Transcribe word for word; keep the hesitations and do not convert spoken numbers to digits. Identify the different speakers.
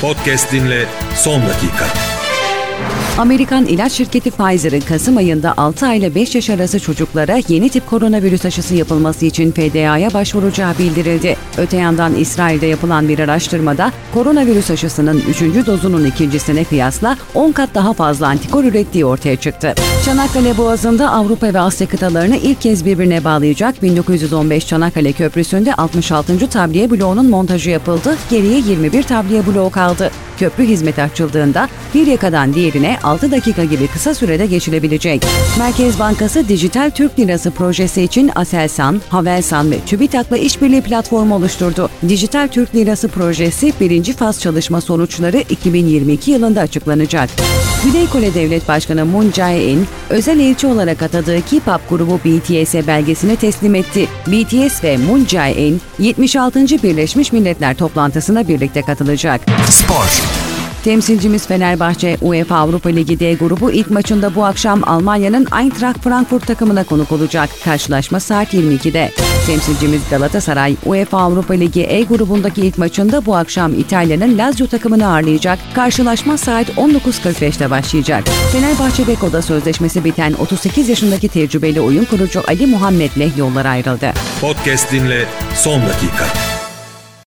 Speaker 1: Podcast dinle son dakika.
Speaker 2: Amerikan ilaç şirketi Pfizer'ın Kasım ayında altı ay ile beş yaş arası çocuklara yeni tip koronavirüs aşısı yapılması için F D A'ya başvuracağı bildirildi. Öte yandan İsrail'de yapılan bir araştırmada koronavirüs aşısının üçüncü dozunun ikincisine kıyasla on kat daha fazla antikor ürettiği ortaya çıktı. Çanakkale Boğazı'nda Avrupa ve Asya kıtalarını ilk kez birbirine bağlayacak bin dokuz yüz on beş Çanakkale Köprüsü'nde altmış altıncı tabliye bloğunun montajı yapıldı, geriye yirmi bir tabliye bloğu kaldı. Köprü hizmete açıldığında bir yakadan diğerine altı dakika gibi kısa sürede geçilebilecek. Merkez Bankası Dijital Türk Lirası projesi için Aselsan, Havelsan ve TÜBİTAK'la işbirliği platformu oluşturdu. Dijital Türk Lirası projesi birinci faz çalışma sonuçları iki bin yirmi iki yılında açıklanacak. Güney Kore Devlet Başkanı Moon Jae-in, özel elçi olarak atadığı K-pop grubu B T S'e belgesini teslim etti. B T S ve Moon Jae-in, yetmiş altıncı Birleşmiş Milletler toplantısına birlikte katılacak.
Speaker 1: Spor.
Speaker 2: Temsilcimiz Fenerbahçe, UEFA Avrupa Ligi D grubu ilk maçında bu akşam Almanya'nın Eintracht Frankfurt takımına konuk olacak. Karşılaşma saat yirmi ikide. Temsilcimiz Galatasaray, UEFA Avrupa Ligi E grubundaki ilk maçında bu akşam İtalya'nın Lazio takımını ağırlayacak. Karşılaşma saat on dokuz kırk beşte başlayacak. Fenerbahçe Beko'da sözleşmesi biten otuz sekiz yaşındaki tecrübeli oyun kurucu Ali Muhammed'le yollar ayrıldı.
Speaker 1: Podcast dinle son dakika.